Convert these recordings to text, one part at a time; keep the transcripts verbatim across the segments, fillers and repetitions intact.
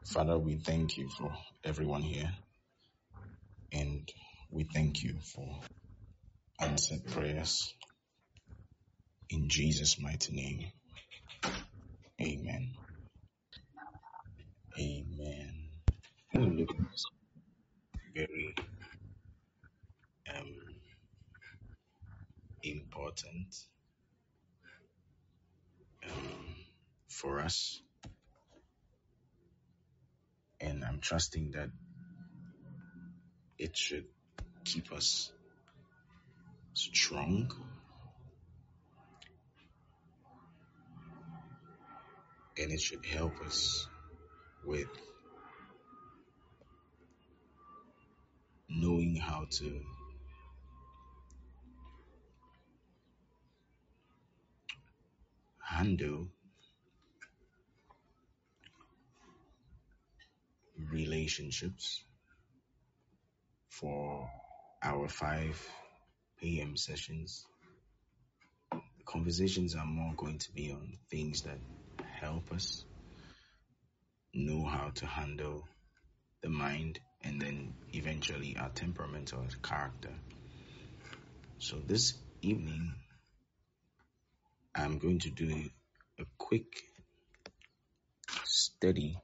Father, we thank you for everyone here, and we thank you for answered prayers. In Jesus' mighty name, amen. Amen. I'm going to look at this very um, important um, for us, and I'm trusting that it should keep us strong and it should help us with knowing how to handle relationships for our five p.m. sessions. The conversations are more going to be on things that help us know how to handle the mind and then eventually our temperament or character. So this evening, I'm going to do a quick study.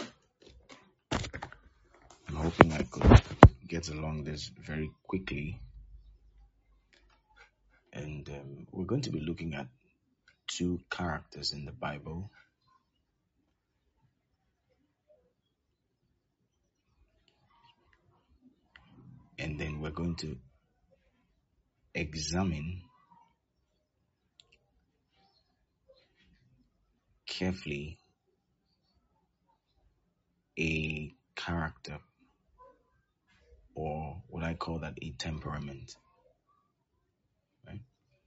I'm hoping I could get along this very quickly. And um, we're going to be looking at two characters in the Bible. And then we're going to examine carefully a character, or what I call that a temperament. Right?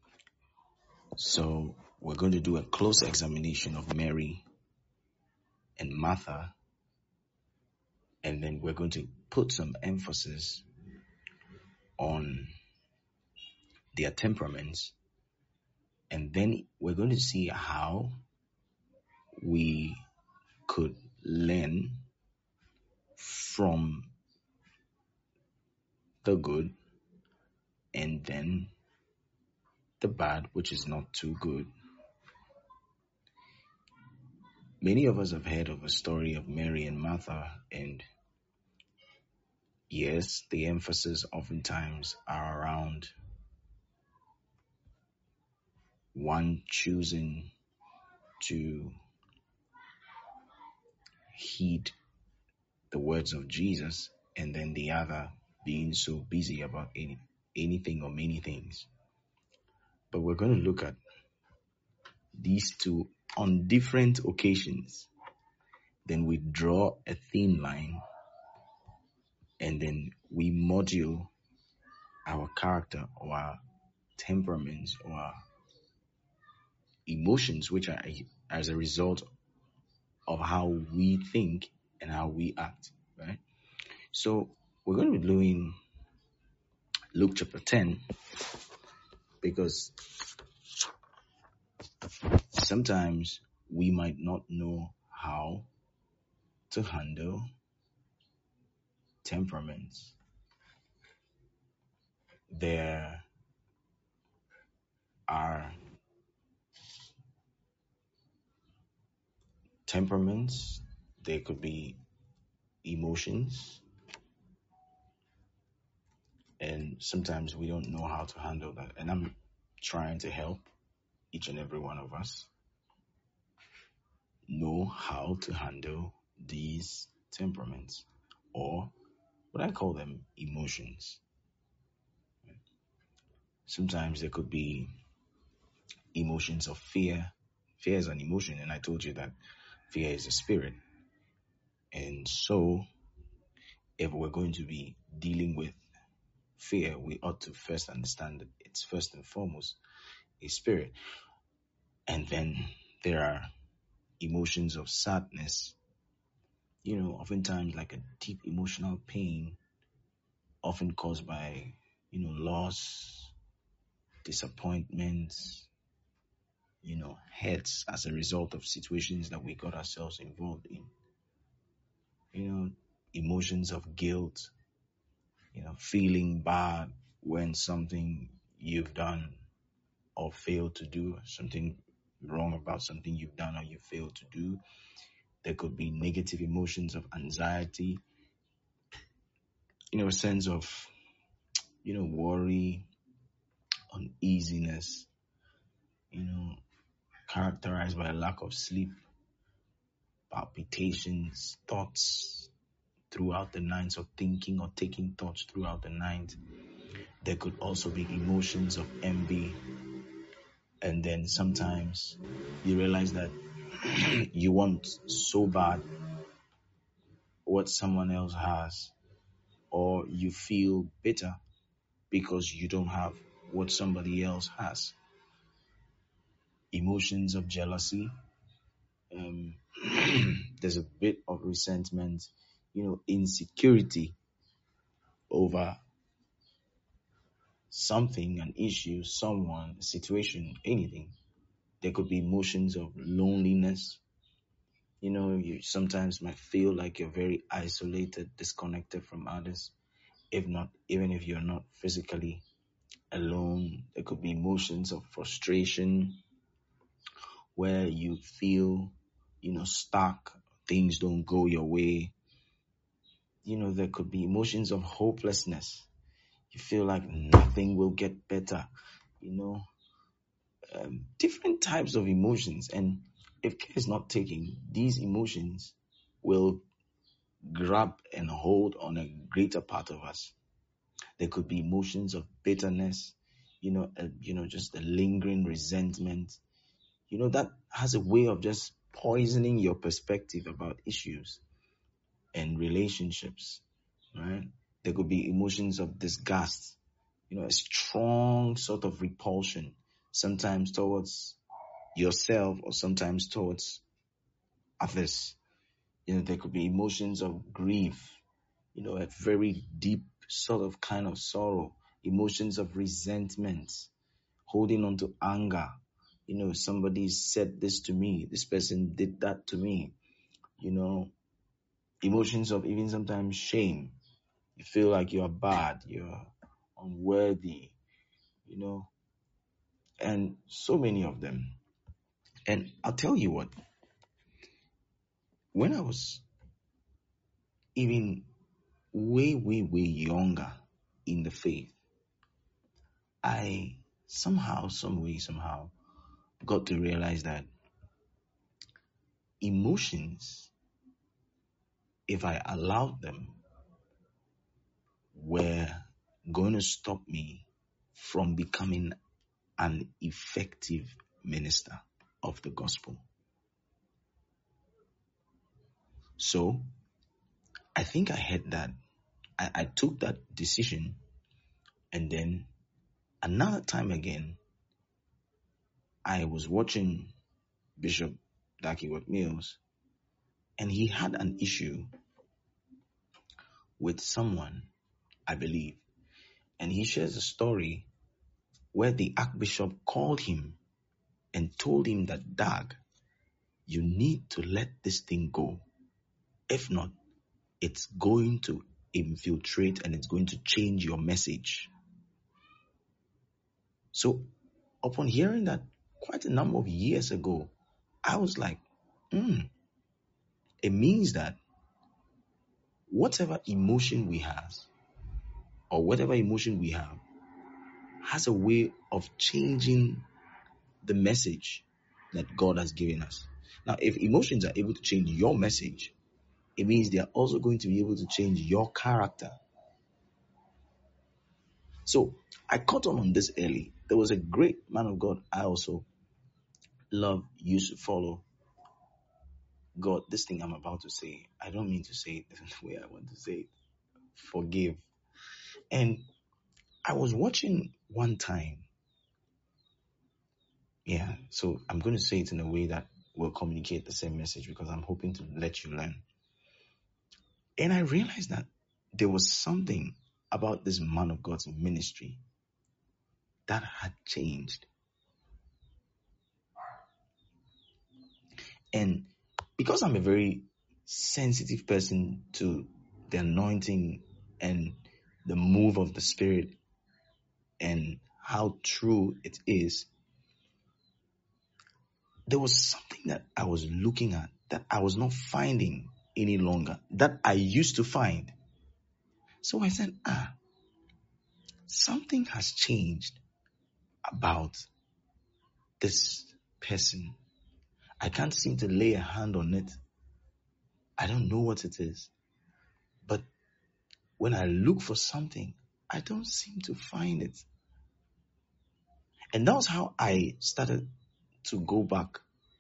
So we're going to do a close examination of Mary and Martha, and then we're going to put some emphasis on their temperaments, and then we're going to see how we could learn from the good and then the bad, which is not too good. Many of us have heard of a story of Mary and Martha, and yes, the emphasis oftentimes are around one choosing to heed the words of Jesus and then the other being so busy about any, anything or many things. But we're going to look at these two on different occasions. Then we draw a thin line and then we module our character or our temperaments or our emotions, which are as a result of how we think and how we act, right? So we're going to be doing Luke chapter ten, because sometimes we might not know how to handle temperaments. There are temperaments, there could be emotions, and sometimes we don't know how to handle that. And I'm trying to help each and every one of us know how to handle these temperaments, or what I call them emotions. Sometimes there could be emotions of fear. Fear is an emotion, and I told you that fear is a spirit. And so if we're going to be dealing with fear, we ought to first understand that it's first and foremost a spirit. And then there are emotions of sadness, you know, oftentimes like a deep emotional pain, often caused by, you know, loss, disappointments, you know, hurts as a result of situations that we got ourselves involved in. you know, emotions of guilt, you know, feeling bad when something you've done or failed to do, something wrong about something you've done or you failed to do. There could be negative emotions of anxiety, you know, a sense of, you know, worry, uneasiness, you know, characterized by a lack of sleep, palpitations, thoughts throughout the night, of thinking or taking thoughts throughout the night. There could also be emotions of envy. And then sometimes you realize that you want so bad what someone else has, or you feel bitter because you don't have what somebody else has. Emotions of jealousy. Um, there's a bit of resentment, you know, insecurity over something, an issue, someone, a situation, anything. There could be emotions of loneliness. You know, you sometimes might feel like you're very isolated, disconnected from others. If not, even if you're not physically alone, there could be emotions of frustration where you feel, you know, stuck, things don't go your way. You know, there could be emotions of hopelessness. You feel like nothing will get better, you know, um, different types of emotions. And if care is not taken, these emotions will grab and hold on a greater part of us. There could be emotions of bitterness, you know, uh, you know, just a lingering resentment. You know, that has a way of just poisoning your perspective about issues and relationships, right? There could be emotions of disgust, you know, a strong sort of repulsion, sometimes towards yourself or sometimes towards others. You know, there could be emotions of grief, you know, a very deep sort of kind of sorrow, emotions of resentment, holding on to anger. You know, somebody said this to me, this person did that to me, you know, emotions of even sometimes shame. You feel like you're bad, you're unworthy, you know, and so many of them. And I'll tell you what, when I was even way, way, way younger in the faith, I somehow, some way, somehow got to realize that emotions, if I allowed them, were going to stop me from becoming an effective minister of the gospel. So I think I had that. I, I took that decision, and then another time again, I was watching Bishop Dakiwot Mills, and he had an issue with someone, I believe, and he shares a story where the Archbishop called him and told him that, Dag, you need to let this thing go. If not, it's going to infiltrate and it's going to change your message. So upon hearing that quite a number of years ago, I was like, hmm, it means that whatever emotion we have or whatever emotion we have has a way of changing the message that God has given us. Now, if emotions are able to change your message, it means they are also going to be able to change your character. So I caught on on this early. There was a great man of God I also love, used to follow. God, this thing I'm about to say, I don't mean to say it the way I want to say it. Forgive. And I was watching one time. Yeah, so I'm going to say it in a way that will communicate the same message because I'm hoping to let you learn. And I realized that there was something about this man of God's ministry that had changed. And because I'm a very sensitive person to the anointing and the move of the Spirit and how true it is, there was something that I was looking at that I was not finding any longer, that I used to find. So I said, ah, something has changed about this person. I can't seem to lay a hand on it. I don't know what it is. But when I look for something, I don't seem to find it. And that was how I started to go back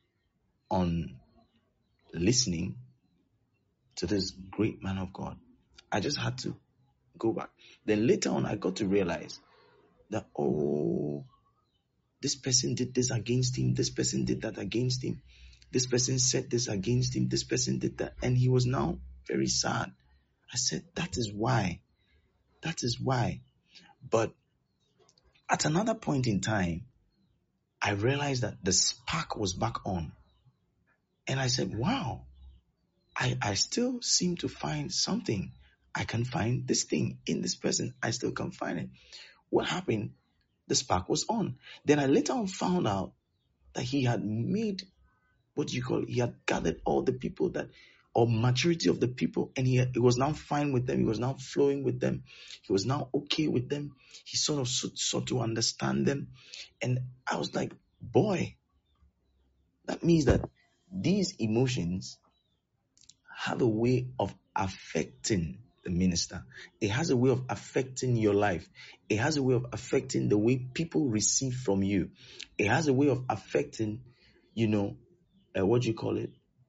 on listening to this great man of God. I just had to go back. Then later on, I got to realize that, oh, this person did this against him. This person did that against him. This person said this against him. This person did that. And he was now very sad. I said, that is why. That is why. But at another point in time, I realized that the spark was back on. And I said, wow, I, I still seem to find something. I can find this thing in this person. I still can find it. What happened? The spark was on. Then I later on found out that he had made, what do you call it? He had gathered all the people that, or majority of the people, and he, he was now fine with them. He was now flowing with them. He was now okay with them. He sort of sought, sought to understand them. And I was like, boy, that means that these emotions have a way of affecting the minister. It has a way of affecting your life. It has a way of affecting the way people receive from you. It has a way of affecting, you know, uh, what do you call it?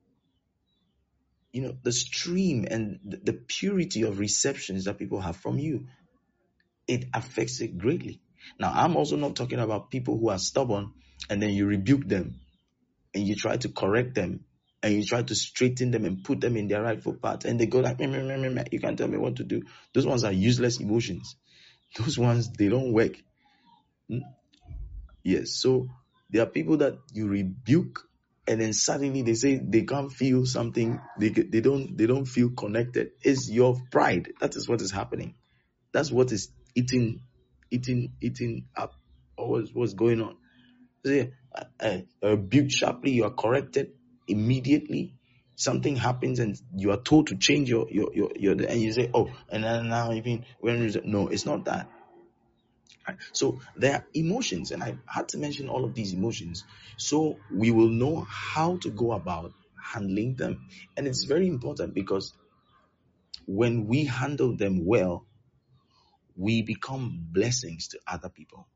You know, the stream and the, the purity of receptions that people have from you. It affects it greatly. Now, I'm also not talking about people who are stubborn and then you rebuke them and you try to correct them and you try to straighten them and put them in their rightful path and they go like, meh, meh, meh, meh, meh. You can't tell me what to do. Those ones are useless emotions. Those ones, they don't work. Hmm? Yes, so there are people that you rebuke and then suddenly they say they can't feel something. They they don't they don't feel connected. It's your pride. That is what is happening. That's what is eating, eating, eating up. Or what's, what's going on? Say, uh, uh, rebuke sharply. You are corrected immediately. Something happens and you are told to change your your your, your and you say, oh, and then now even when no, it's not that. Right? So there are emotions, and I had to mention all of these emotions so we will know how to go about handling them. And it's very important because when we handle them well, we become blessings to other people.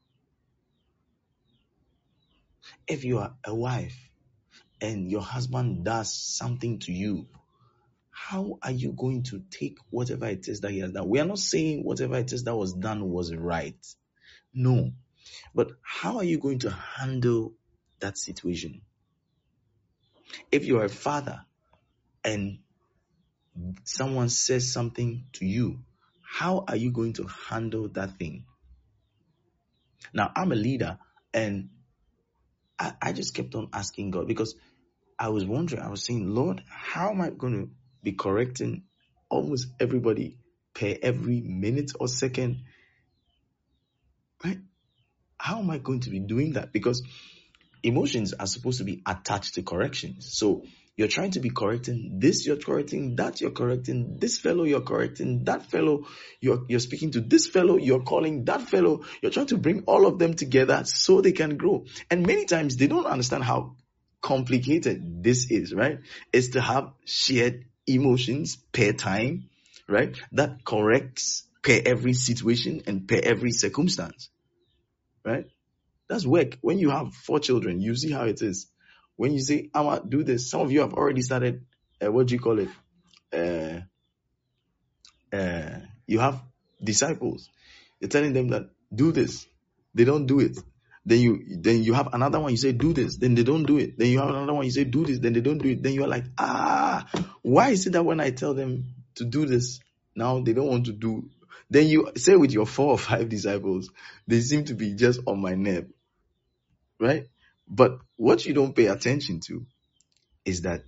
If you are a wife and your husband does something to you, how are you going to take whatever it is that he has done? We are not saying whatever it is that was done was right. No. But how are you going to handle that situation? If you are a father and someone says something to you, how are you going to handle that thing? Now, I'm a leader and I, I just kept on asking God because I was wondering, I was saying, Lord, how am I going to be correcting almost everybody per every minute or second? Right? How am I going to be doing that? Because emotions are supposed to be attached to corrections. So you're trying to be correcting this, you're correcting that, you're correcting this fellow, you're correcting that fellow, you're you're speaking to this fellow, you're calling that fellow. You're trying to bring all of them together so they can grow. And many times they don't understand how complicated this is, right? It's to have shared emotions per time, right? That corrects per every situation and per every circumstance, right? That's work. When you have four children, you see how it is. When you say, I want to do this, some of you have already started, uh, what do you call it? Uh, uh, you have disciples. You're telling them that do this. They don't do it. Then you then you have another one, you say do this, then they don't do it. Then you have another one, you say do this, then they don't do it. Then you're like, ah, why is it that when I tell them to do this, now they don't want to do? Then you say with your four or five disciples, they seem to be just on my nerve. Right? But what you don't pay attention to is that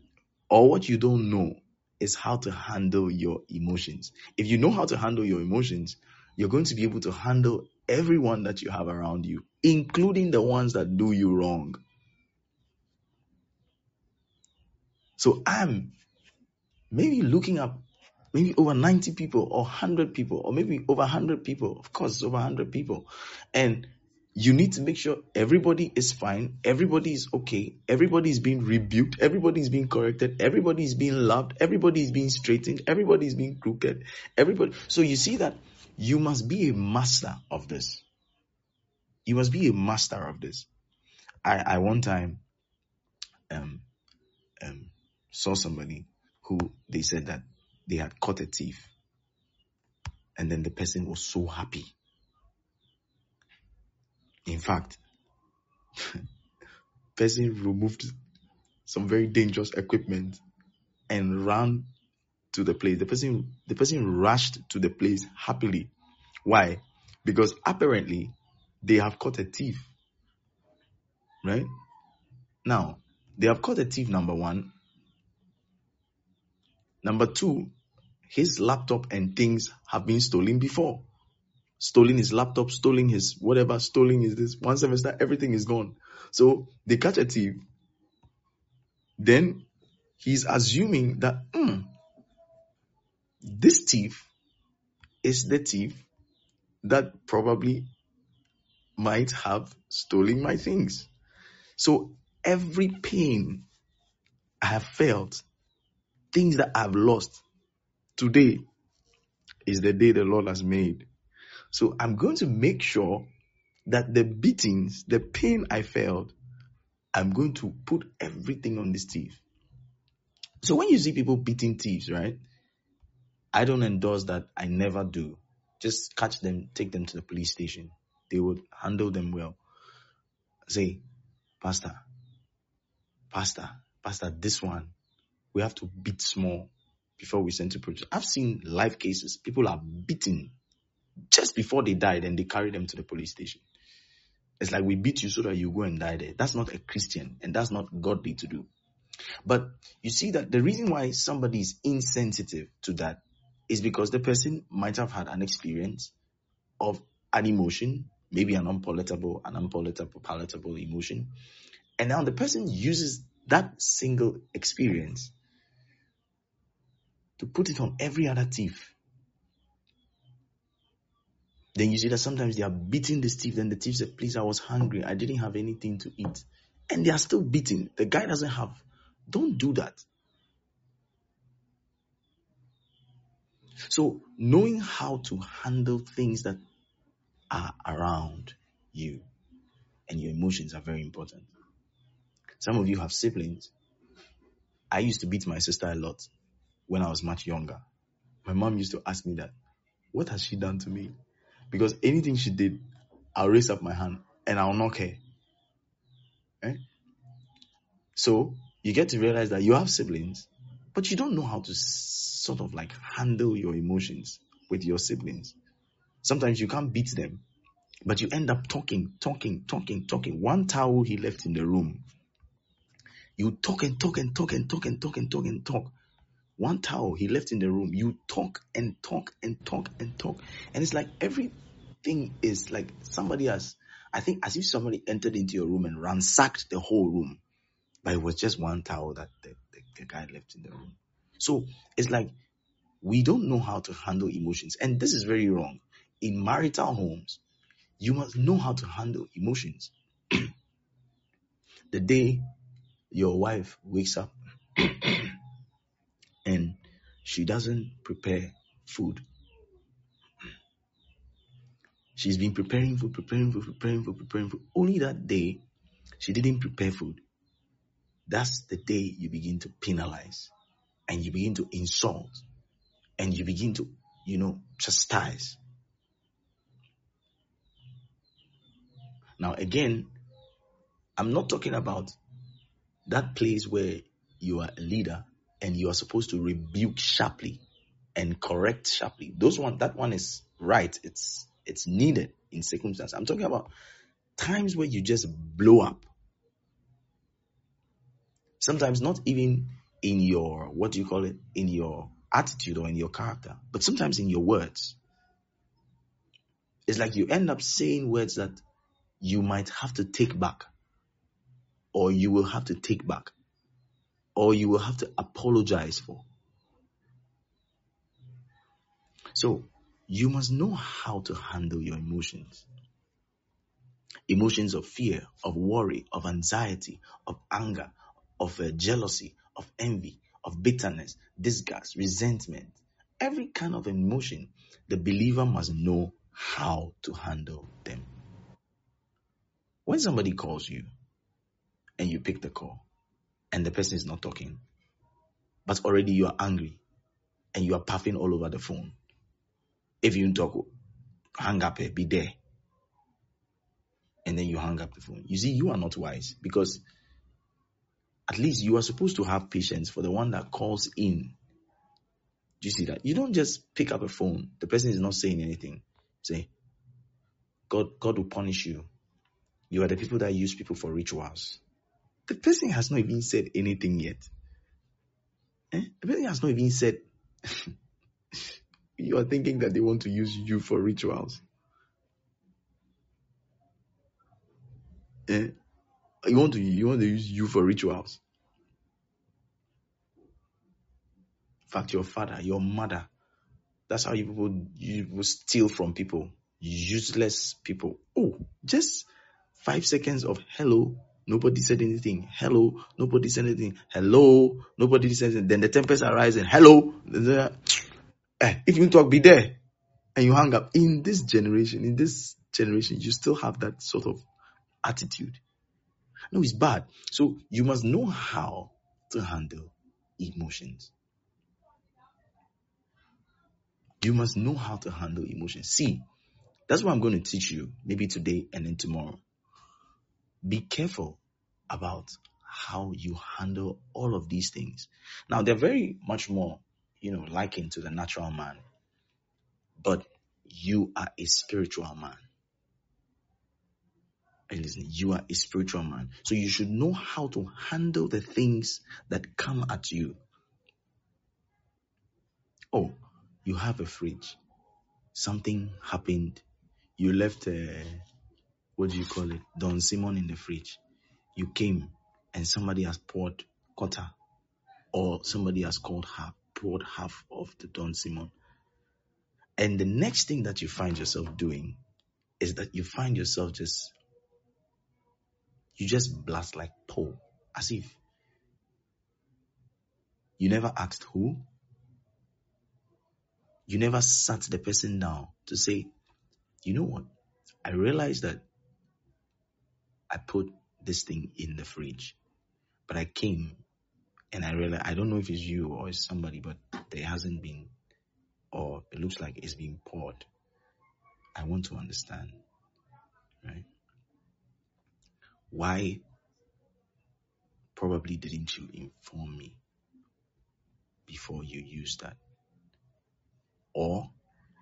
or what you don't know is how to handle your emotions. If you know how to handle your emotions, you're going to be able to handle everyone that you have around you, including the ones that do you wrong. So I'm maybe looking at maybe over ninety people or one hundred people or maybe over one hundred people. Of course, over one hundred people. And you need to make sure everybody is fine. Everybody is okay. Everybody is being rebuked. Everybody is being corrected. Everybody is being loved. Everybody is being straightened. Everybody is being crooked. Everybody. So you see that you must be a master of this. You must be a master of this. I, I one time um, um, saw somebody who they said that they had caught a thief. And then the person was so happy. In fact, person removed some very dangerous equipment and ran to the place. The person, the person rushed to the place happily. Why? Because apparently they have caught a thief. Right? Now, they have caught a thief, number one. Number two, his laptop and things have been stolen before. Stolen his laptop, stolen his whatever, stolen his this. One semester, everything is gone. So they catch a thief. Then he's assuming that hmm, this thief is the thief that probably might have stolen my things. So every pain I have felt, things that I've lost, today is the day the Lord has made. So I'm going to make sure that the beatings, the pain I felt, I'm going to put everything on this thief. So when you see people beating thieves, right? I don't endorse that. I never do. Just catch them, take them to the police station. They would handle them well. Say, Pastor, Pastor, Pastor, this one, we have to beat small before we send to prison. I've seen live cases. People are beaten just before they died and they carry them to the police station. It's like we beat you so that you go and die there. That's not a Christian and that's not godly to do. But you see that the reason why somebody is insensitive to that is because the person might have had an experience of an emotion, maybe an unpalatable, an unpalatable, palatable emotion. And now the person uses that single experience to put it on every other thief. Then you see that sometimes they are beating this thief. Then the thief said, please, I was hungry. I didn't have anything to eat. And they are still beating. The guy doesn't have. Don't do that. So knowing how to handle things that are around you and your emotions are very important. Some of you have siblings. I used to beat my sister a lot when I was much younger. My mom used to ask me that, what has she done to me? Because anything she did, I'll raise up my hand and I'll knock her. Eh? So you get to realize that you have siblings, but you don't know how to sort of like handle your emotions with your siblings. Sometimes you can't beat them, but you end up talking, talking, talking, talking. One towel he left in the room. You talk and talk and talk and talk and talk and talk and talk. One towel he left in the room. You talk and talk and talk and talk. And it's like everything is like somebody has, I think as if somebody entered into your room and ransacked the whole room. But it was just one towel that the, the, the guy left in the room. So it's like we don't know how to handle emotions. And this is very wrong. In marital homes, you must know how to handle emotions. The day your wife wakes up and she doesn't prepare food. She's been preparing food, preparing food, preparing food, preparing food. Only that day, she didn't prepare food. That's the day you begin to penalize and you begin to insult and you begin to, you know, chastise. Now, again, I'm not talking about that place where you are a leader and you are supposed to rebuke sharply and correct sharply. Those one, that one is right. It's it's needed in circumstances. I'm talking about times where you just blow up. Sometimes not even in your, what do you call it, in your attitude or in your character, but sometimes in your words. It's like you end up saying words that you might have to take back, or you will have to take back, or you will have to apologize for. So you must know how to handle your emotions. Emotions of fear, of worry, of anxiety, of anger, of uh, jealousy, of envy, of bitterness, disgust, resentment. Every kind of emotion, the believer must know how to handle them. When somebody calls you and you pick the call and the person is not talking, but already you are angry and you are puffing all over the phone. If you talk, hang up, be there. And then you hang up the phone. You see, you are not wise, because at least you are supposed to have patience for the one that calls in. Do you see that? You don't just pick up a phone. The person is not saying anything. Say, God, God will punish you. You are the people that use people for rituals. The person has not even said anything yet. Eh? The person has not even said, you are thinking that they want to use you for rituals. Eh? You want to, you want to use you for rituals. In fact, your father, your mother, that's how you people, you will steal from people. Useless people. Oh, just five seconds of hello, nobody said anything. Hello, nobody said anything. Hello, nobody said anything. Then the tempers are rising. Hello. Eh, if you talk, be there. And you hang up. In this generation, in this generation, you still have that sort of attitude. No, it's bad. So you must know how to handle emotions. You must know how to handle emotions. See, that's what I'm going to teach you, maybe today and then tomorrow. Be careful about how you handle all of these things. Now, they're very much more, you know, likened to the natural man. But you are a spiritual man. And listen, you are a spiritual man. So you should know how to handle the things that come at you. Oh, you have a fridge. Something happened. You left, uh, what do you call it? Don Simon in the fridge. You came and somebody has poured quarter, or somebody has called half, poured half of the Don Simon. And the next thing that you find yourself doing is that you find yourself just, you just blast like Paul, as if you never asked who. You never sat the person down to say, you know what? I realized that I put this thing in the fridge, but I came and I realized, I don't know if it's you or it's somebody, but there hasn't been, or it looks like it's being poured. I want to understand, right? Why probably didn't you inform me before you used that? Or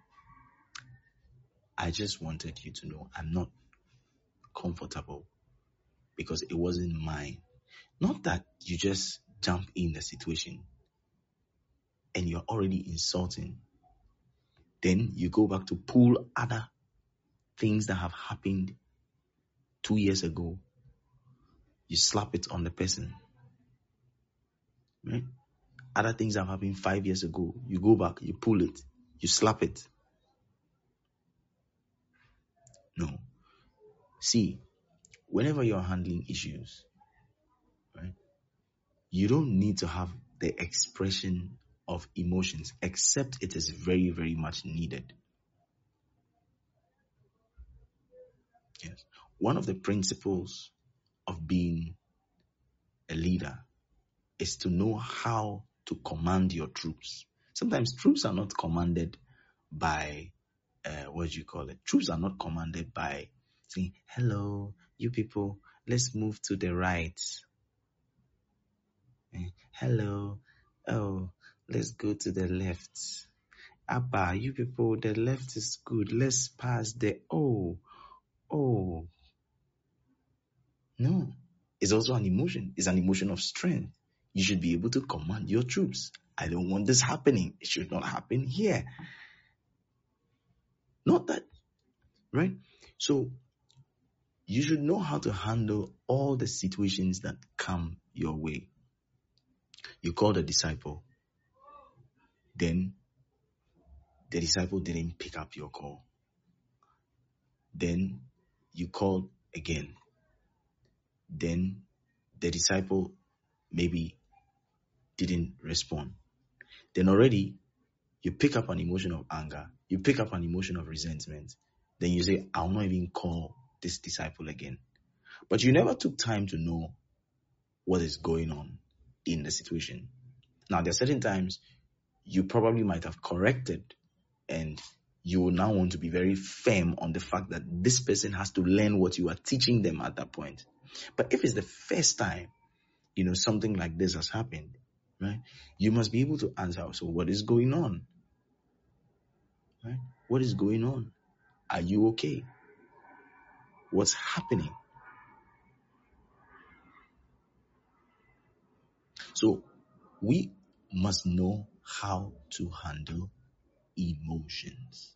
I just wanted you to know I'm not comfortable because it wasn't mine. Not that you just jump in the situation and you're already insulting. Then you go back to pull other things that have happened two years ago. You slap it on the person. Right? Other things that have happened five years ago. You go back, you pull it, you slap it. No. See, whenever you're handling issues, right, you don't need to have the expression of emotions, except it is very, very much needed. Yes. One of the principles of being a leader is to know how to command your troops. Sometimes troops are not commanded by, uh, what do you call it? Troops are not commanded by saying, hello, you people, let's move to the right. Hello, oh, let's go to the left. Abba, you people, the left is good. Let's pass the, oh, oh. No, it's also an emotion. It's an emotion of strength. You should be able to command your troops. I don't want this happening. It should not happen here. Not that, right? So you should know how to handle all the situations that come your way. You call the disciple, then the disciple didn't pick up your call. Then you called again. Then the disciple maybe didn't respond. Then already you pick up an emotion of anger. You pick up an emotion of resentment. Then you say, I'll not even call this disciple again. But you never took time to know what is going on in the situation. Now, there are certain times you probably might have corrected, and you will now want to be very firm on the fact that this person has to learn what you are teaching them at that point. But if it's the first time, you know, something like this has happened, right? You must be able to answer, so what is going on? Right? What is going on? Are you okay? What's happening? So we must know how to handle emotions.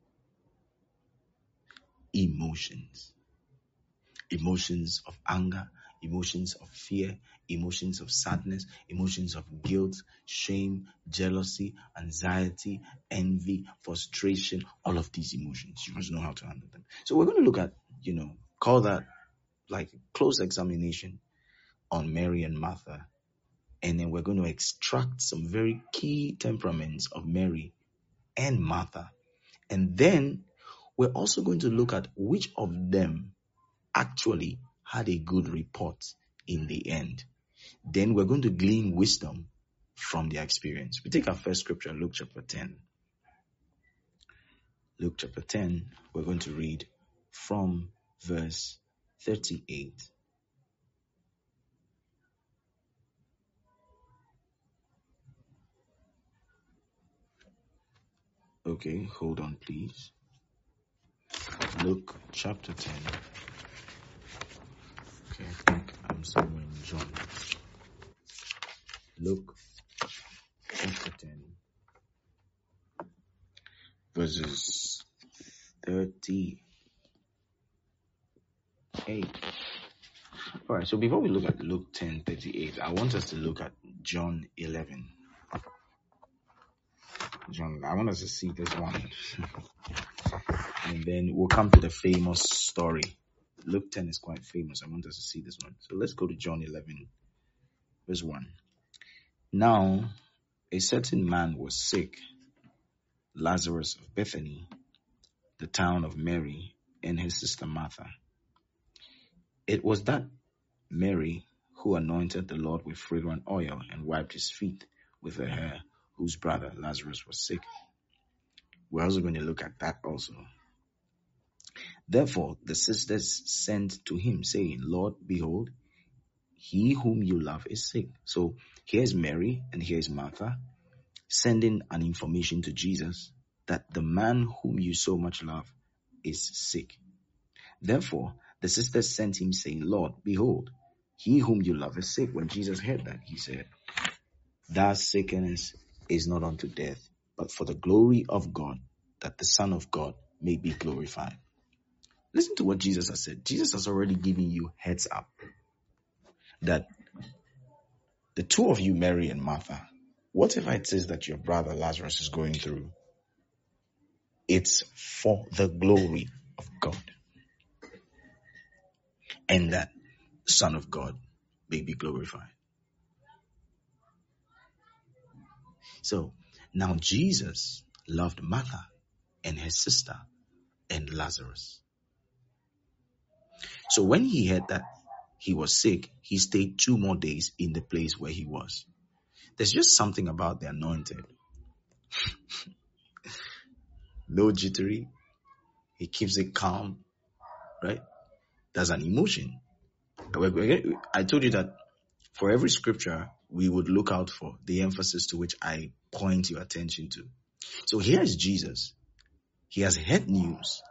Emotions. Emotions of anger, emotions of fear, emotions of sadness, emotions of guilt, shame, jealousy, anxiety, envy, frustration, all of these emotions. You must know how to handle them. So we're going to look at, you know, call that like close examination on Mary and Martha. And then we're going to extract some very key temperaments of Mary and Martha. And then we're also going to look at which of them actually had a good report in the end. Then we're going to glean wisdom from their experience. We take our first scripture, Luke chapter ten. Luke chapter ten, we're going to read from verse thirty-eight. Okay, hold on, please. Luke chapter ten. Okay, I think I'm somewhere in John. Luke chapter ten, verses thirty-eight. All right, so before we look at Luke ten thirty-eight, I want us to look at John eleven. John, I want us to see this one. And then we'll come to the famous story. Luke ten is quite famous. I want us to see this one. So let's go to John eleven, verse one. Now, a certain man was sick, Lazarus of Bethany, the town of Mary, and his sister Martha. It was that Mary who anointed the Lord with fragrant oil and wiped his feet with her hair, whose brother Lazarus was sick. We're also going to look at that also. Therefore, the sisters sent to him, saying, Lord, behold, he whom you love is sick. So here's Mary and here's Martha sending an information to Jesus that the man whom you so much love is sick. Therefore, the sisters sent him, saying, Lord, behold, he whom you love is sick. When Jesus heard that, he said, that sickness is not unto death, but for the glory of God, that the Son of God may be glorified. Listen to what Jesus has said. Jesus has already given you heads up that the two of you, Mary and Martha, whatever it is that your brother Lazarus is going through, it's for the glory of God, and that the Son of God may be glorified. So now Jesus loved Martha and her sister and Lazarus. So when he heard that he was sick, he stayed two more days in the place where he was. There's just something about the anointed. No jittery. He keeps it calm, right? That's an emotion. I told you that for every scripture, we would look out for the emphasis to which I point your attention to. So here is Jesus. He has heard news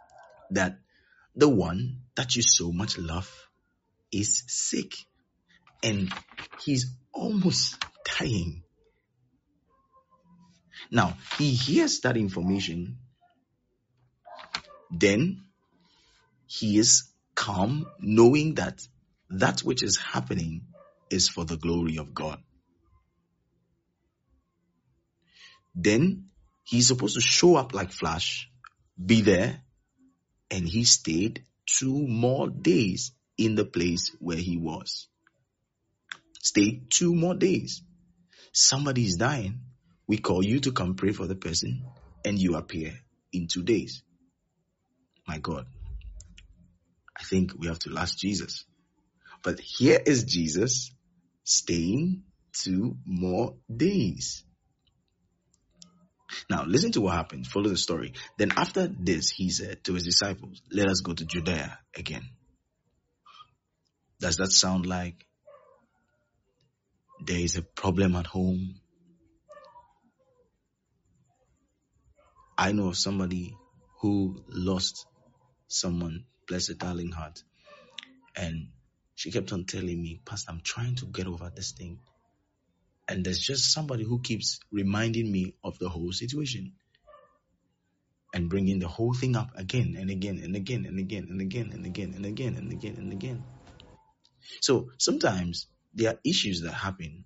that the one that you so much love is sick. and he's almost dying. Now, he hears that information, then he is calm, knowing that that which is happening is for the glory of God. Then he's supposed to show up like flash, be there, and he stayed two more days in the place where he was. Stayed two more days. Somebody is dying. We call you to come pray for the person, and you appear in two days. My God, I think we have to ask Jesus. But here is Jesus staying two more days. Now, listen to what happened. Follow the story. Then after this, he said to his disciples, let us go to Judea again. Does that sound like there is a problem at home? I know of somebody who lost someone, bless her darling heart. And she kept on telling me, Pastor, I'm trying to get over this thing. And there's just somebody who keeps reminding me of the whole situation and bringing the whole thing up again and again and again and again and again and again and again and again and again. So sometimes there are issues that happen,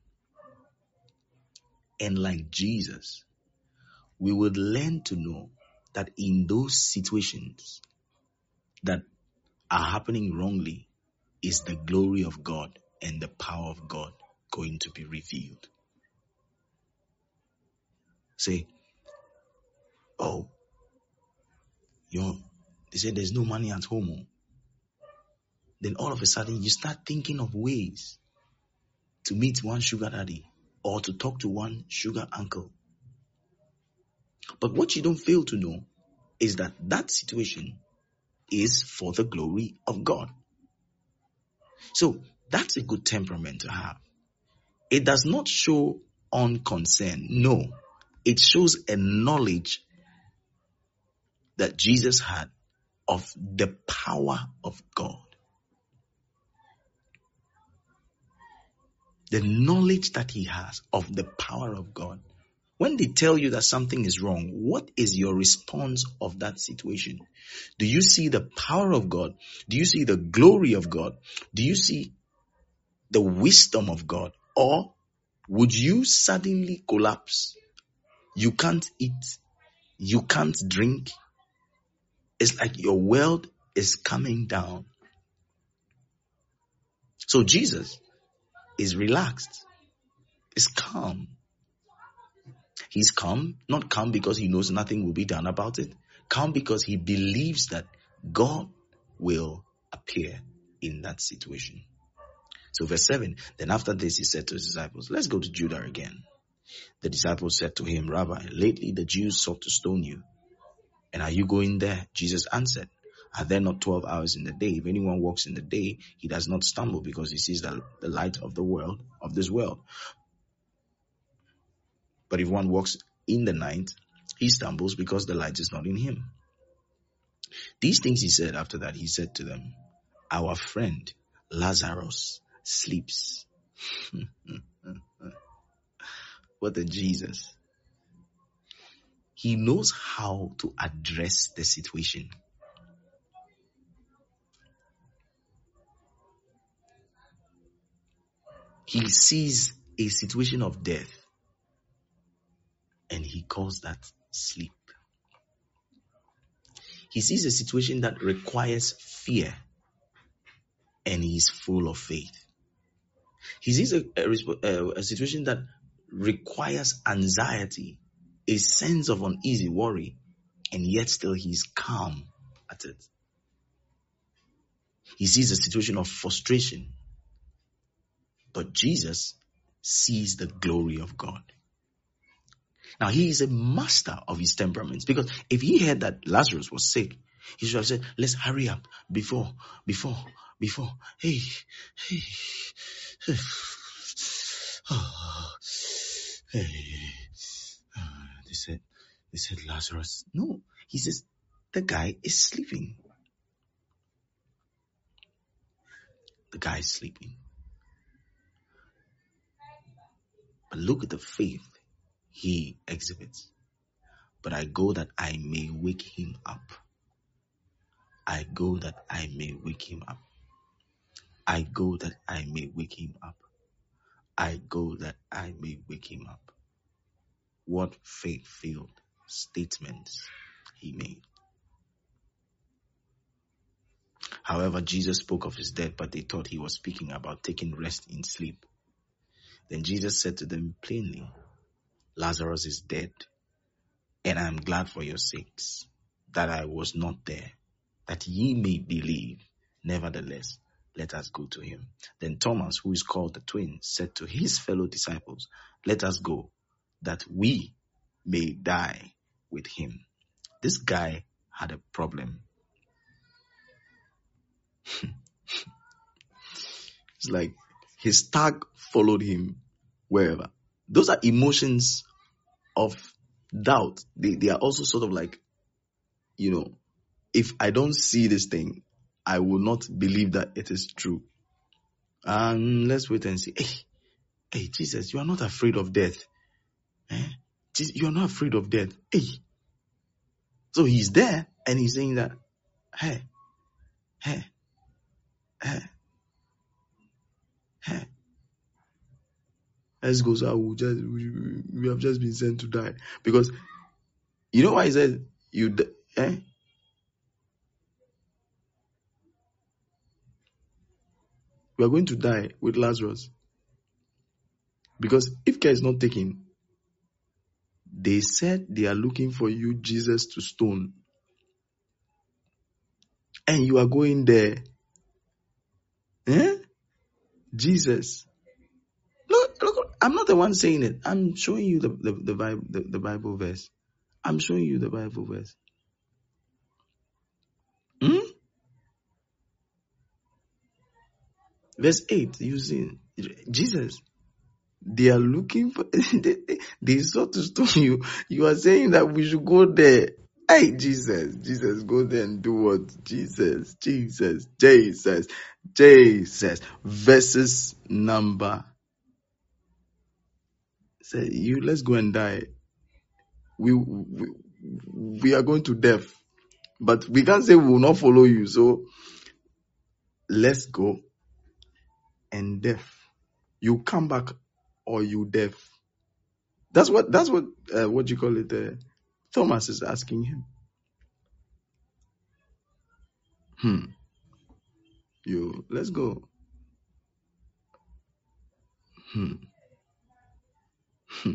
and like Jesus, we would learn to know that in those situations that are happening wrongly is the glory of God and the power of God going to be revealed. Say, oh, you they say there's no money at home. Then all of a sudden you start thinking of ways to meet one sugar daddy or to talk to one sugar uncle. But what you don't fail to know is that that situation is for the glory of God. So that's a good temperament to have. It does not show unconcern. No, it shows a knowledge that Jesus had of the power of God. The knowledge that he has of the power of God. When they tell you that something is wrong, what is your response of that situation? Do you see the power of God? Do you see the glory of God? Do you see the wisdom of God? Or would you suddenly collapse? You can't eat. You can't drink. It's like your world is coming down. So Jesus is relaxed. Is calm. He's calm, not calm because he knows nothing will be done about it. Calm because he believes that God will appear in that situation. So verse seven, then after this he said to his disciples, let's go to Judah again. The disciples said to him, Rabbi, lately the Jews sought to stone you. And are you going there? Jesus answered, are there not twelve hours in the day? If anyone walks in the day, he does not stumble because he sees the, the light of the world, of this world. But if one walks in the night, he stumbles because the light is not in him. These things he said. After that, he said to them, our friend Lazarus sleeps. What a Jesus. He knows how to address the situation. He sees a situation of death and he calls that sleep. He sees a situation that requires fear and he is full of faith. He sees a, a, a situation that requires anxiety, a sense of uneasy worry, and yet still he's calm at it. He sees a situation of frustration, but Jesus sees the glory of God. Now, he is a master of his temperaments, because if he heard that Lazarus was sick, he should have said, let's hurry up before, before, before, hey, hey, hey, oh, hey. Uh, they said, they said Lazarus. No, he says, the guy is sleeping. The guy is sleeping. But look at the faith he exhibits. But I go that I may wake him up. I go that I may wake him up. I go that I may wake him up. I go that I may wake him up. What faith-filled statements he made. However, Jesus spoke of his death, but they thought he was speaking about taking rest in sleep. Then Jesus said to them plainly, Lazarus is dead, and I am glad for your sakes that I was not there, that ye may believe. Nevertheless, let us go to him. Then Thomas, who is called the twin, said to his fellow disciples, let us go, that we may die with him. This guy had a problem. It's like his stag followed him wherever. Those are emotions of doubt. They, they are also sort of like, you know, if I don't see this thing, I will not believe that it is true. And let's wait and see. Hey, hey, Jesus, you are not afraid of death. Eh? Jesus, you are not afraid of death. Hey. So he's there and he's saying that, hey, hey, hey, hey. Let's go, so we just we, we have just been sent to die. Because you know why he said you eh? We are going to die with Lazarus. Because if care is not taken, they said they are looking for you, Jesus, to stone. And you are going there. Eh? Jesus. Look, look, I'm not the one saying it. I'm showing you the, the, the, Bible, the, the Bible verse. I'm showing you the Bible verse. Hmm? Verse eight, you see, Jesus, they are looking for, they, they sought to stone you. You are saying that we should go there. Hey, Jesus, Jesus, go there and do what? Jesus, Jesus, Jesus, Jesus. Verses number. Say, you, let's go and die. We, we, we are going to death. But we can't say we will not follow you. So, let's go and death. You come back or you death. That's what, that's what, uh, what you call it, uh, Thomas is asking him. Hmm. You, let's go. Hmm. Hmm.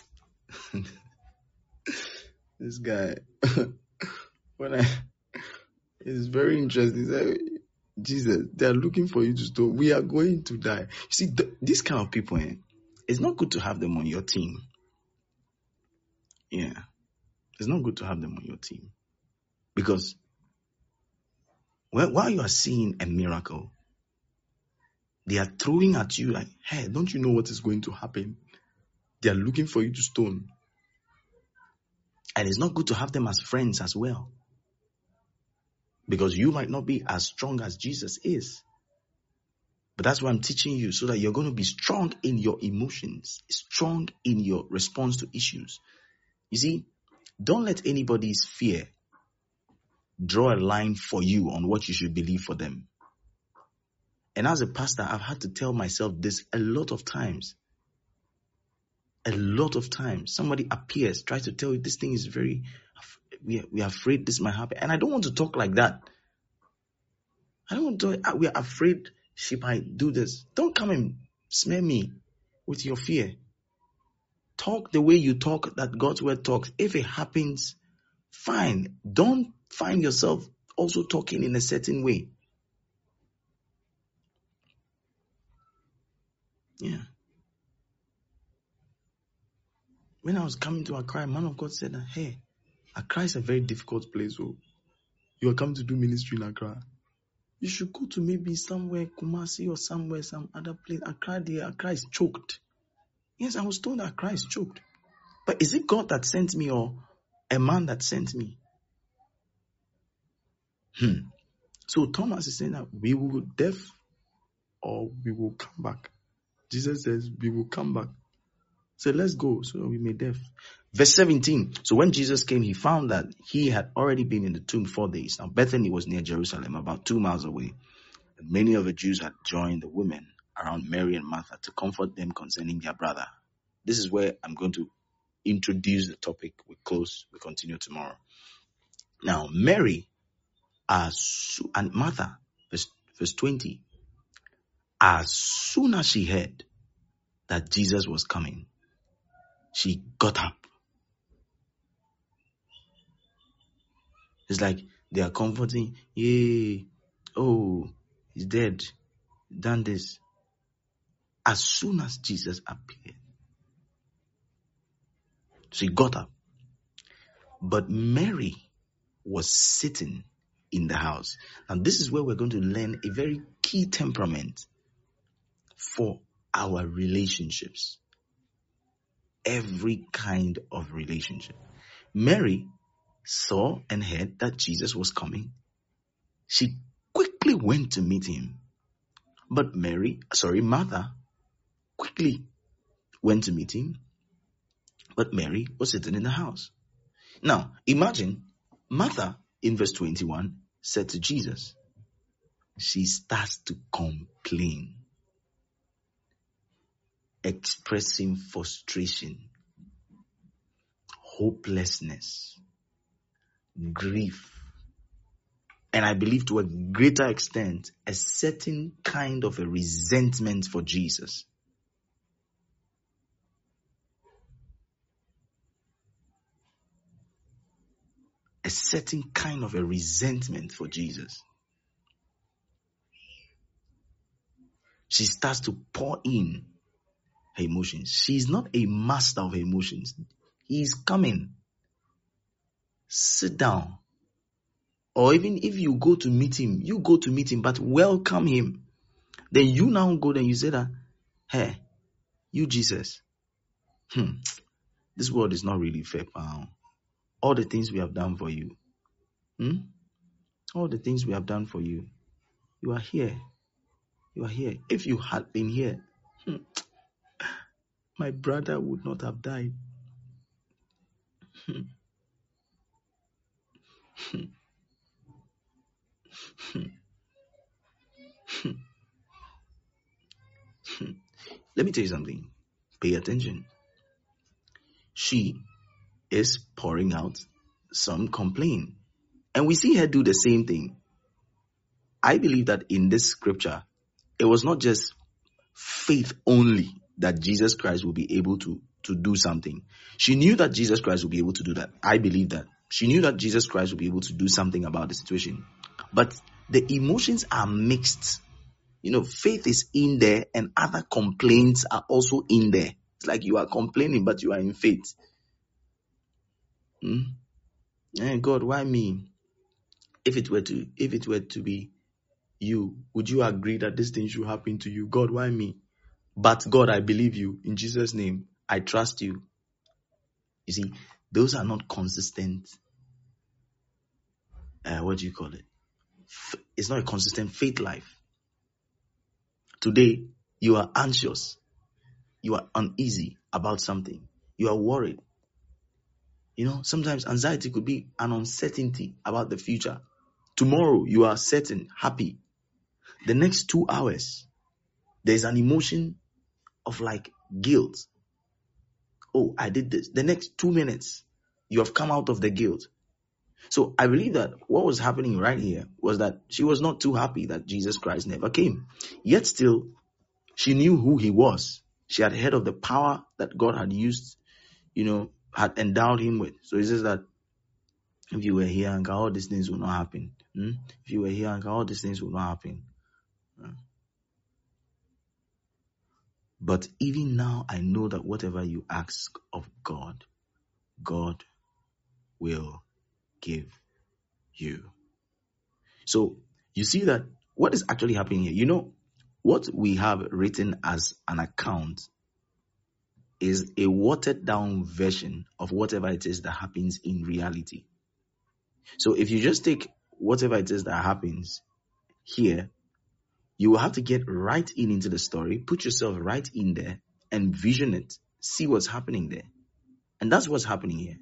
This guy, when I, it's very interesting. Like, Jesus, they are looking for you to stone. We are going to die. You see, th- these kind of people, eh, it's not good to have them on your team. Yeah. It's not good to have them on your team. Because well, while you are seeing a miracle, they are throwing at you like, hey, don't you know what is going to happen? They are looking for you to stone. And it's not good to have them as friends as well. Because you might not be as strong as Jesus is. But that's why I'm teaching you, so that you're going to be strong in your emotions, strong in your response to issues. You see, don't let anybody's fear draw a line for you on what you should believe for them. And as a pastor, I've had to tell myself this a lot of times. A lot of times. Somebody appears, tries to tell you this thing is very, we are, we are afraid this might happen. And I don't want to talk like that. I don't want to talk, we are afraid she might do this. Don't come and smear me with your fear. Talk the way you talk that God's word talks. If it happens, fine. Don't find yourself also talking in a certain way. Yeah. When I was coming to Accra, a man of God said, hey, Accra is a very difficult place. So you are coming to do ministry in Accra. You should go to maybe somewhere, Kumasi or somewhere, some other place. Accra, there, Accra is choked. Yes, I was told that Accra is choked. But is it God that sent me or a man that sent me? Hmm. So Thomas is saying that we will go deaf or we will come back. Jesus says we will come back. So let's go. So we made death. Verse seventeen. So when Jesus came, he found that he had already been in the tomb four days. Now Bethany was near Jerusalem, about two miles away. And many of the Jews had joined the women around Mary and Martha to comfort them concerning their brother. This is where I'm going to introduce the topic. We close. We continue tomorrow. Now Mary as and Martha, verse, verse twenty, as soon as she heard that Jesus was coming, she got up. It's like they are comforting, yay, oh, he's dead, done this. As soon as Jesus appeared, she got up. But Mary was sitting in the house. And this is where we're going to learn a very key temperament for our relationships. Every kind of relationship. Mary saw and heard that Jesus was coming. She quickly went to meet him. But Mary, sorry, Martha, quickly went to meet him. But Mary was sitting in the house. Now, imagine Martha in verse twenty-one said to Jesus, she starts to complain, expressing frustration, hopelessness, grief, and I believe to a greater extent, a certain kind of a resentment for Jesus. A certain kind of a resentment for Jesus. She starts to pour in her emotions. She's not a master of her emotions. He's coming. Sit down. Or even if you go to meet him, you go to meet him, but welcome him. Then you now go, then you say that, hey, you Jesus, hmm, this world is not really fair, pal. All the things we have done for you, hmm? all the things we have done for you, you are here. You are here. If you had been here, hmm, my brother would not have died. Hmm. Hmm. Hmm. Hmm. Hmm. Let me tell you something. Pay attention. She is pouring out some complaint. And we see her do the same thing. I believe that in this scripture, it was not just faith only that Jesus Christ will be able to, to do something. She knew that Jesus Christ will be able to do that. I believe that. She knew that Jesus Christ will be able to do something about the situation. But the emotions are mixed. You know, faith is in there and other complaints are also in there. It's like you are complaining, but you are in faith. Hmm? Hey, God, why me? If it were to, if it were to be you, would you agree that this thing should happen to you? God, why me? But God, I believe you. In Jesus' name, I trust you. You see, those are not consistent. Uh, what do you call it? F- it's not a consistent faith life. Today, you are anxious. You are uneasy about something. You are worried. You know, sometimes anxiety could be an uncertainty about the future. Tomorrow, you are certain, happy. The next two hours, there's an emotion of like guilt. Oh, I did this. The next two minutes, you have come out of the guilt. So I believe that what was happening right here was that she was not too happy that Jesus Christ never came. Yet still, she knew who he was. She had heard of the power that God had used, you know, had endowed him with. So he says that if you were here, and all these things will not happen. Hmm? If you were here, and all these things will not happen. Hmm. But even now, I know that whatever you ask of God, God will give you. So you see that what is actually happening here? You know, what we have written as an account is a watered down version of whatever it is that happens in reality. So if you just take whatever it is that happens here, you will have to get right in into the story, put yourself right in there and vision it. see what's happening there. And that's what's happening here.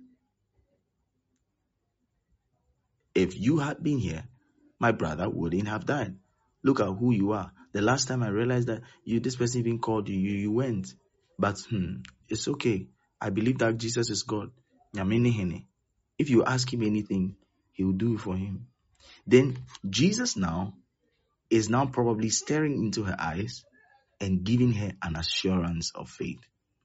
If you had been here, my brother wouldn't have died. Look at who you are. The last time I realized that you, this person even called you, you, you went. But hmm, it's okay. I believe that Jesus is God. If you ask him anything, he will do it for him. Then Jesus now is now probably staring into her eyes and giving her an assurance of faith.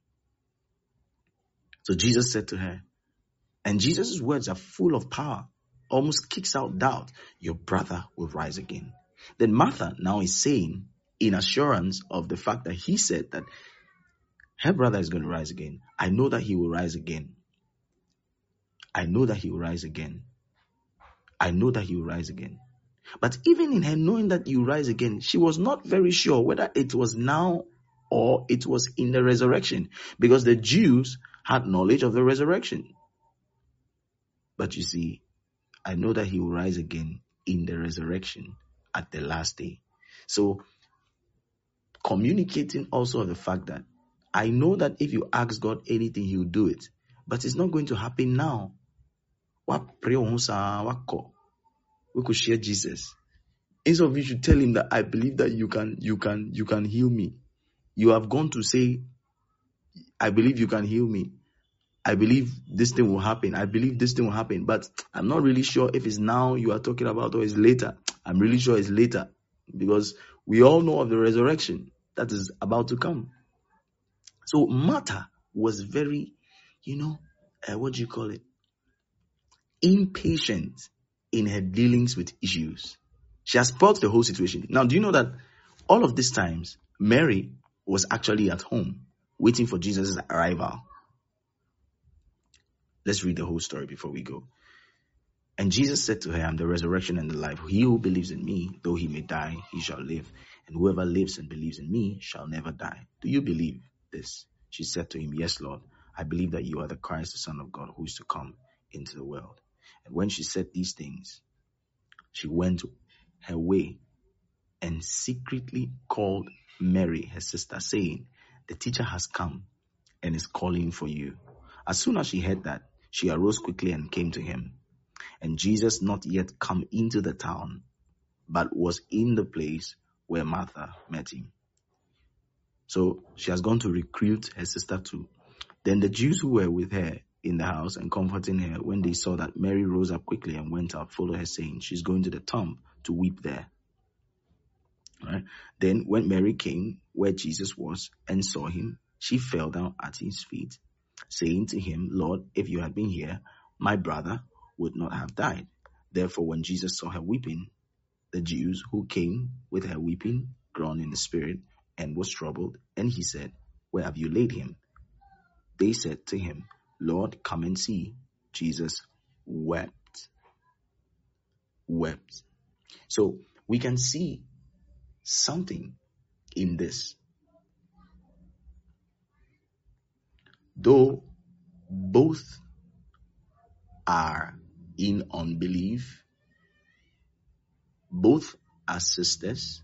So Jesus said to her, and Jesus' words are full of power, almost kicks out doubt, your brother will rise again. Then Martha now is saying, in assurance of the fact that he said that her brother is going to rise again, I know that he will rise again. I know that he will rise again. I know that he will rise again. But even in her knowing that he will rise again, she was not very sure whether it was now or it was in the resurrection, because the Jews had knowledge of the resurrection. But you see, I know that he will rise again in the resurrection at the last day. So communicating also the fact that I know that if you ask God anything, he will do it. But it's not going to happen now. We could share Jesus. Instead of you should tell him that I believe that you can, you can, you can heal me. You have gone to say, I believe you can heal me. I believe this thing will happen. I believe this thing will happen. But I'm not really sure if it's now you are talking about or it's later. I'm really sure it's later, because we all know of the resurrection that is about to come. So Martha was very, you know, uh, what do you call it? Impatient in her dealings with issues. She has spoiled the whole situation. Now, do you know that all of these times, Mary was actually at home waiting for Jesus' arrival? Let's read the whole story before we go. And Jesus said to her, I'm the resurrection and the life. He who believes in me, though he may die, he shall live. And whoever lives and believes in me shall never die. Do you believe this? She said to him, yes, Lord. I believe that you are the Christ, the Son of God, who is to come into the world. And when she said these things, she went her way and secretly called Mary, her sister, saying, the teacher has come and is calling for you. As soon as she heard that, she arose quickly and came to him. And Jesus not yet come into the town, but was in the place where Martha met him. So she has gone to recruit her sister too. Then the Jews who were with her in the house and comforting her, when they saw that Mary rose up quickly and went out, followed her, saying, she's going to the tomb to weep there. Right? Then when Mary came where Jesus was and saw him, she fell down at his feet, saying to him, Lord, if you had been here, my brother would not have died. Therefore, when Jesus saw her weeping, the Jews who came with her weeping, groaned in the spirit, and was troubled. And he said, where have you laid him? They said to him, Lord, come and see. Jesus wept. Wept. So we can see something in this. Though both are in unbelief, both are sisters,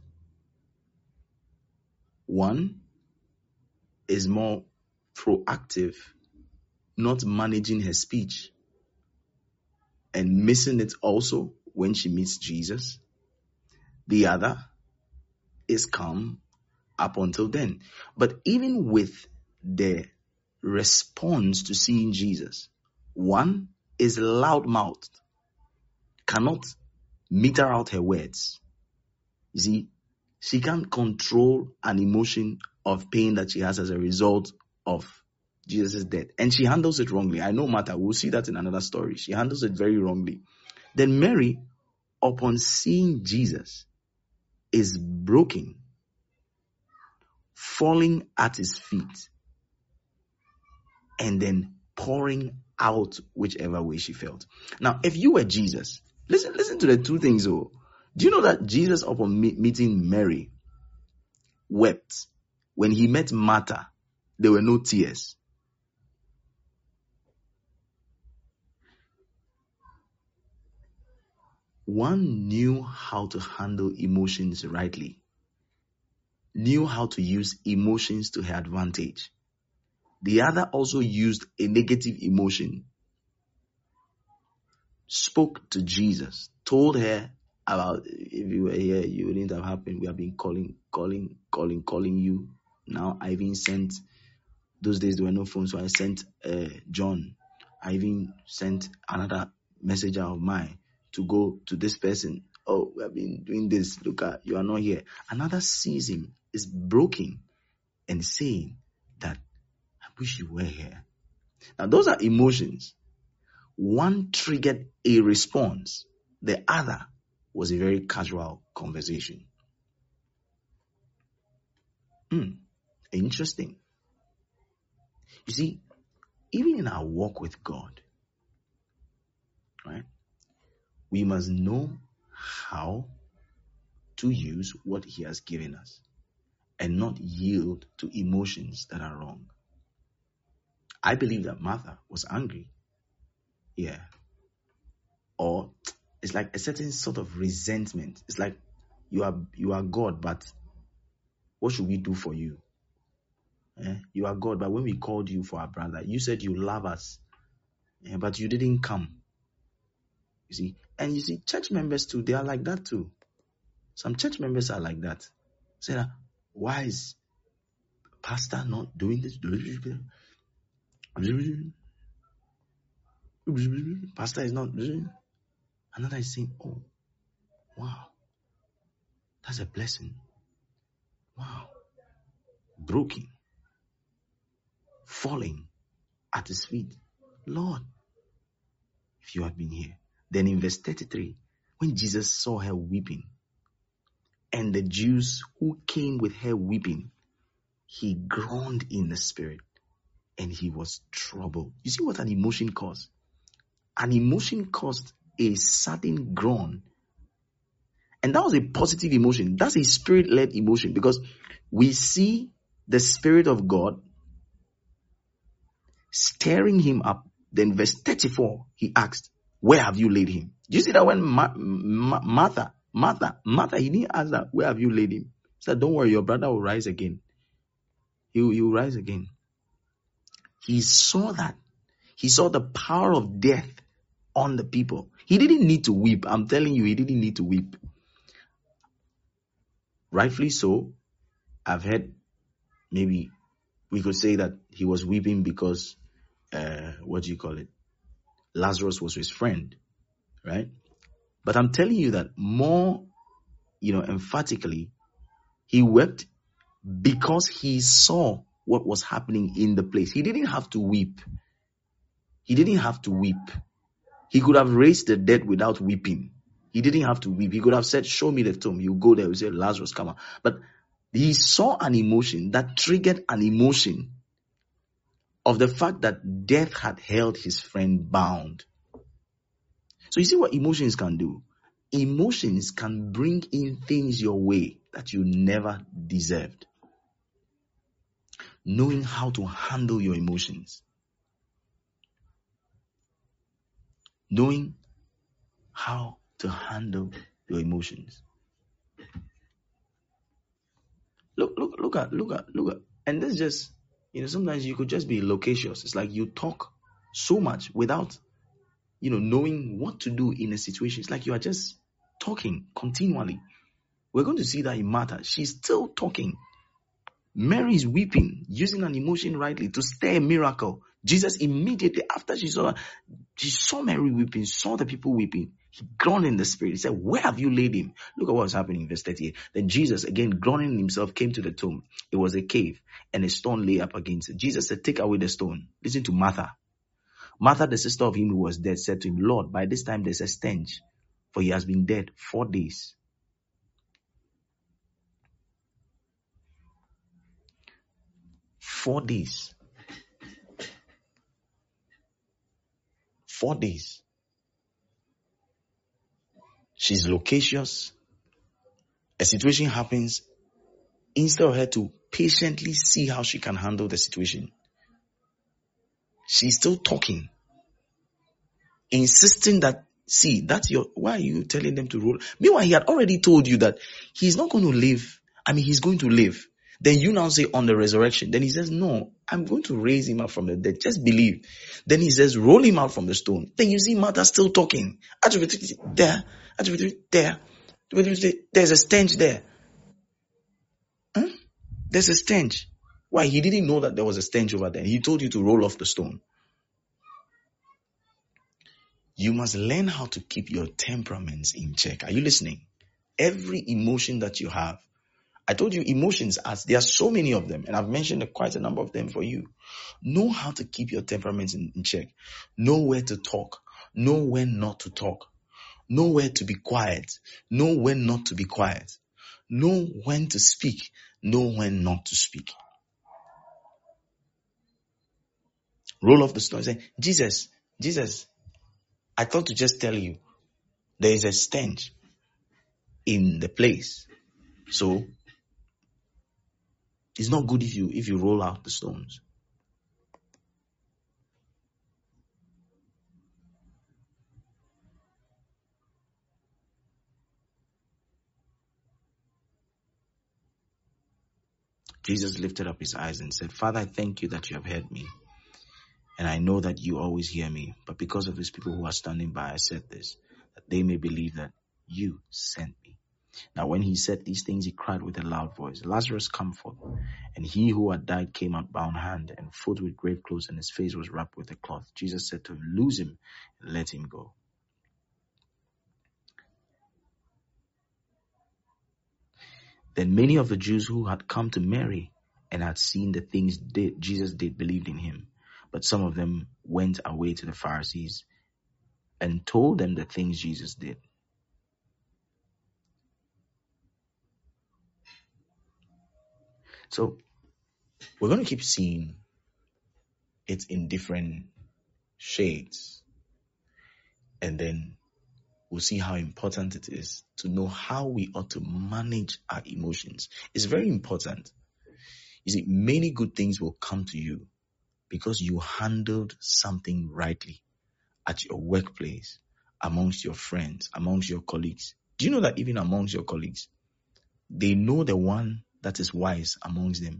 one is more proactive, not managing her speech and missing it also when she meets Jesus. The other is calm up until then. But even with the response to seeing Jesus, one is loud-mouthed, cannot meter out her words. You see, she can't control an emotion of pain that she has as a result of Jesus' death. And she handles it wrongly. I know Martha, we'll see that in another story. She handles it very wrongly. Then Mary, upon seeing Jesus, is broken, falling at his feet, and then pouring out whichever way she felt. Now, if you were Jesus, listen, listen to the two things though. Do you know that Jesus, upon me- meeting Mary, wept? When he met Martha, there were no tears. One knew how to handle emotions rightly, knew how to use emotions to her advantage. The other also used a negative emotion, spoke to Jesus, told her about, if you were here, you wouldn't have happened. We have been calling, calling, calling, calling you. Now I even sent, those days there were no phones, so I sent uh, John. I even sent another messenger of mine to go to this person. Oh, we have been doing this. Look at, you are not here. Another sees him, is broken and saying that, I wish you were here. Now those are emotions. One triggered a response. The other was a very casual conversation. Hmm. Interesting. You see, even in our walk with God, right, we must know how to use what He has given us and not yield to emotions that are wrong. I believe that Martha was angry. Yeah. Or it's like a certain sort of resentment. It's like you are you are God, but what should we do for you? Eh? You are God, but when we called you for our brother, you said you love us, eh, but you didn't come. You see, and you see, church members too, they are like that too. Some church members are like that. Say that, why is pastor not doing this? Pastor is not. Another is saying, oh, wow, that's a blessing. Wow. Broken. Falling at His feet. Lord, if you had been here. Then in verse thirty-three, when Jesus saw her weeping, and the Jews who came with her weeping, He groaned in the spirit, and He was troubled. You see what an emotion caused? An emotion caused a sudden groan. And that was a positive emotion. That's a spirit-led emotion, because we see the Spirit of God stirring him up. Then verse thirty-four, he asked, where have you laid him? Do you see that when Ma- Ma- Martha, Martha, Martha, he didn't ask that, where have you laid him? He said, don't worry, your brother will rise again. He will, he will rise again. He saw that. He saw the power of death on the people. He didn't need to weep. I'm telling you, he didn't need to weep. Rightfully so. I've heard, maybe we could say that he was weeping because, uh, what do you call it? Lazarus was his friend, right? But I'm telling you that more, you know, emphatically, he wept because he saw what was happening in the place. He didn't have to weep. He didn't have to weep. He could have raised the dead without weeping. He didn't have to weep. He could have said, show me the tomb. You go there. We say, Lazarus, come out. But he saw an emotion that triggered an emotion of the fact that death had held his friend bound. So you see what emotions can do? Emotions can bring in things your way that you never deserved. Knowing how to handle your emotions. Knowing how to handle your emotions. Look, look, look at, look at, look at, and this just, you know, sometimes you could just be loquacious. It's like you talk so much without, you know, knowing what to do in a situation. It's like you are just talking continually. We're going to see that in Martha. She's still talking. Mary is weeping, using an emotion rightly to stir a miracle. Jesus immediately after she saw, she saw Mary weeping, saw the people weeping. He groaned in the spirit. He said, where have you laid him? Look at what was happening in verse thirty-eight. Then Jesus, again groaning himself, came to the tomb. It was a cave and a stone lay up against it. Jesus said, take away the stone. Listen to Martha. Martha, the sister of him who was dead, said to him, Lord, by this time there's a stench, for he has been dead four days. Four days. Four days. She's loquacious. A situation happens. Instead of her to patiently see how she can handle the situation, she's still talking. Insisting that, see, that's your, why are you telling them to roll? Meanwhile, he had already told you that he's not going to live. I mean, he's going to live. Then you now say on the resurrection. Then he says, no, I'm going to raise him up from the dead. Just believe. Then he says, roll him out from the stone. Then you see Martha still talking. There, there, there's a stench there. Huh? There's a stench. Why? He didn't know that there was a stench over there. He told you to roll off the stone. You must learn how to keep your temperaments in check. Are you listening? Every emotion that you have, I told you emotions, as there are so many of them, and I've mentioned quite a number of them for you. Know how to keep your temperaments in, in check. Know where to talk. Know when not to talk. Know where to be quiet. Know when not to be quiet. Know when to speak. Know when not to speak. Roll off the stone. Say, Jesus, Jesus, I thought to just tell you, there is a stench in the place. So, it's not good if you if you roll out the stones. Jesus lifted up his eyes and said, Father, I thank you that you have heard me. And I know that you always hear me. But because of these people who are standing by, I said this, that they may believe that you sent me. Now when he said these things, he cried with a loud voice, Lazarus, come forth. And he who had died came out bound hand and foot with grave clothes, and his face was wrapped with a cloth. Jesus said to him, loose him and let him go. Then many of the Jews who had come to Mary and had seen the things did, Jesus did believed in him. But some of them went away to the Pharisees and told them the things Jesus did. So we're going to keep seeing it in different shades. And then we'll see how important it is to know how we ought to manage our emotions. It's very important. You see, many good things will come to you because you handled something rightly at your workplace, amongst your friends, amongst your colleagues. Do you know that even amongst your colleagues, they know the one that is wise amongst them?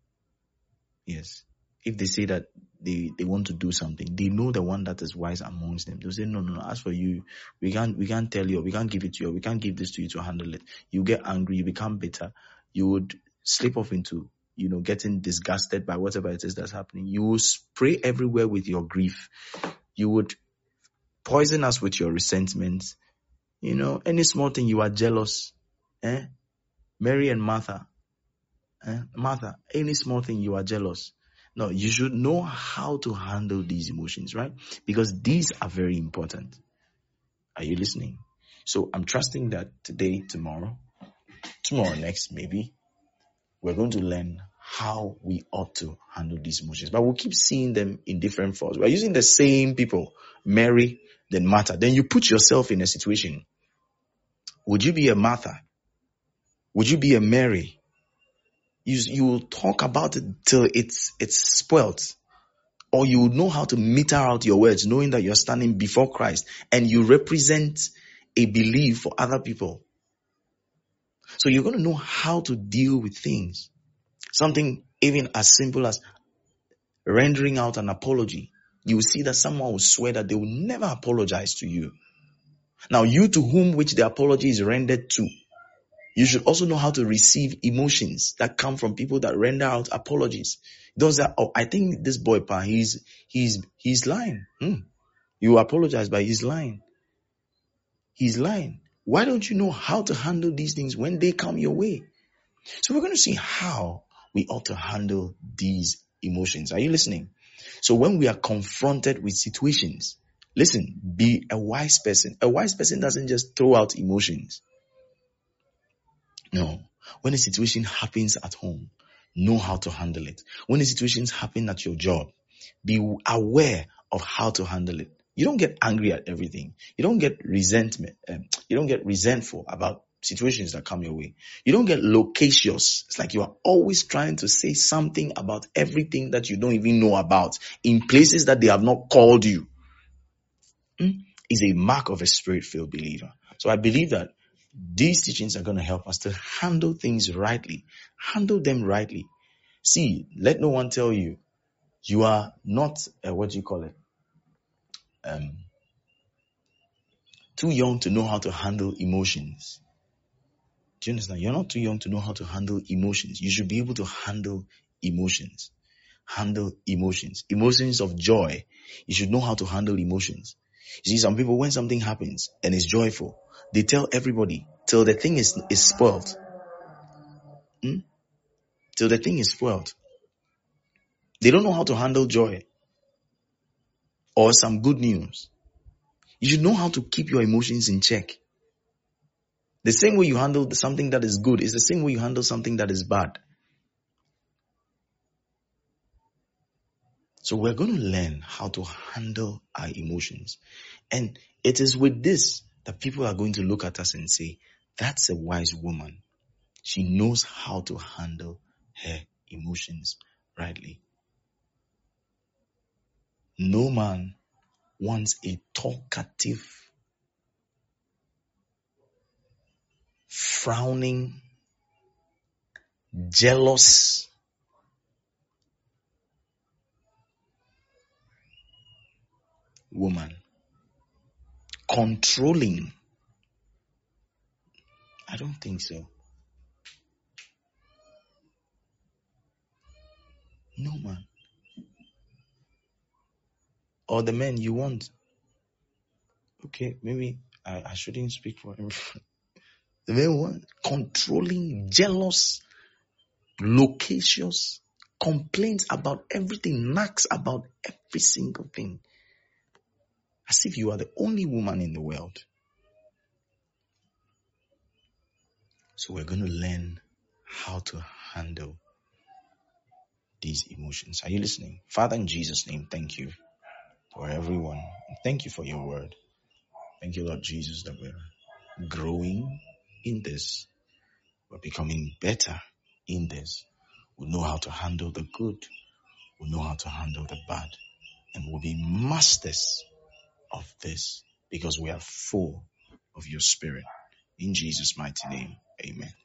Yes. If they say that they, they want to do something, they know the one that is wise amongst them. They'll say, no, no, no, as for you, we can't, we can't tell you, we can't give it to you, we can't give this to you to handle it. You get angry, you become bitter, you would slip off into, you know, getting disgusted by whatever it is that's happening. You will spray everywhere with your grief. You would poison us with your resentment. You know, any small thing you are jealous. Eh? Mary and Martha. Eh? Martha, any small thing you are jealous. No, you should know how to handle these emotions, right? Because these are very important. Are you listening? So I'm trusting that today, tomorrow, tomorrow next maybe, we're going to learn how we ought to handle these emotions. But we'll keep seeing them in different forms. We're using the same people, Mary, then Martha. Then you put yourself in a situation. Would you be a Martha? Would you be a Mary? You, you will talk about it till it's, it's spoilt. Or you will know how to meter out your words, knowing that you're standing before Christ and you represent a belief for other people. So you're going to know how to deal with things. Something even as simple as rendering out an apology. You will see that someone will swear that they will never apologize to you. Now, you to whom which the apology is rendered to, you should also know how to receive emotions that come from people that render out apologies. Those are, oh, I think this boy, pa, he's, he's, he's lying. Hmm. You apologize, but he's lying. He's lying. Why don't you know how to handle these things when they come your way? So we're going to see how we ought to handle these emotions. Are you listening? So when we are confronted with situations, listen, be a wise person. A wise person doesn't just throw out emotions. No. When a situation happens at home, know how to handle it. When the situations happen at your job, be aware of how to handle it. You don't get angry at everything. You don't get resentment. Um, you don't get resentful about situations that come your way. You don't get loquacious. It's like you are always trying to say something about everything that you don't even know about in places that they have not called you. Hmm? Is a mark of a spirit-filled believer. So I believe that These teachings are going to help us to handle things rightly. Handle them rightly. See, let no one tell you, you are not, uh, what do you call it? Um, too young to know how to handle emotions. Do you understand? You're not too young to know how to handle emotions. You should be able to handle emotions. Handle emotions. Emotions of joy. You should know how to handle emotions. You see, some people, when something happens and it's joyful, they tell everybody till the thing is, is spoiled. Hmm? Till the thing is spoiled. They don't know how to handle joy or some good news. You should know how to keep your emotions in check. The same way you handle something that is good is the same way you handle something that is bad. So we're going to learn how to handle our emotions. And it is with this that people are going to look at us and say, that's a wise woman. She knows how to handle her emotions rightly. No man wants a talkative, frowning, jealous woman. Controlling. I don't think so. No man. Or the men you want. Okay, maybe I, I shouldn't speak for him. The men want controlling, jealous, loquacious, complains about everything, knacks about every single thing. As if you are the only woman in the world. So we're going to learn how to handle these emotions. Are you listening? Father, in Jesus' name, thank you for everyone. Thank you for your word. Thank you, Lord Jesus, that we're growing in this. We're becoming better in this. We know how to handle the good. We know how to handle the bad. And we'll be masters of this because we are full of your spirit. In Jesus' mighty name, amen.